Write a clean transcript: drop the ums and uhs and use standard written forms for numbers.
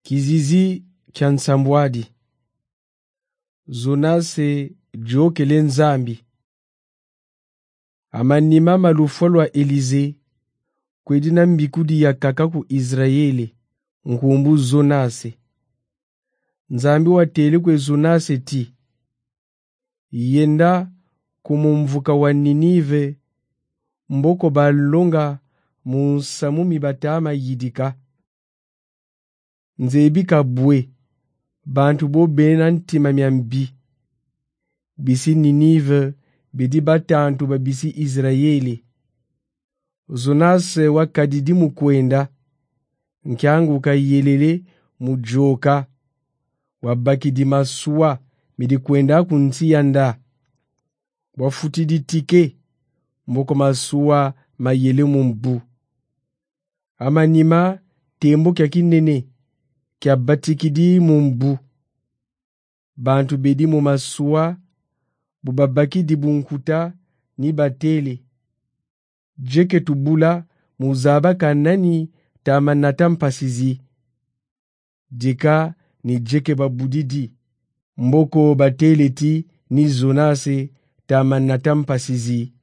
Kizizi kya nsambwadi. Zonase jokele nzambi. Amanima malufo lwa Elize kwedina mbikudi ya kaka ku Israeli nkumbu Zonase. Nzambi watele kwe Zonase ti yenda kumumvuka wa Ninive mboko balonga munsamumi batama yidika. Nzebika bwe bantu bo bena ntima myambi bisi Ninive bidi batantu babisi Israeli. Zonase wakadidi mukwenda nkyangu kayelele mujoka wabakidi masuwa midi kwenda kunti yanda wafutidi tike mboko masuwa mayele mumbu. Amanima tembo kya kinene kya batikidi mumbu. Bantu bedi mu masuwa bubabakidi bunkuta ni batele. Jeke tubula muzaba kanani tamanata mpasizi. Dika ni jeke babudidi. Mboko batele ti ni Zonase tamanata mpasizi.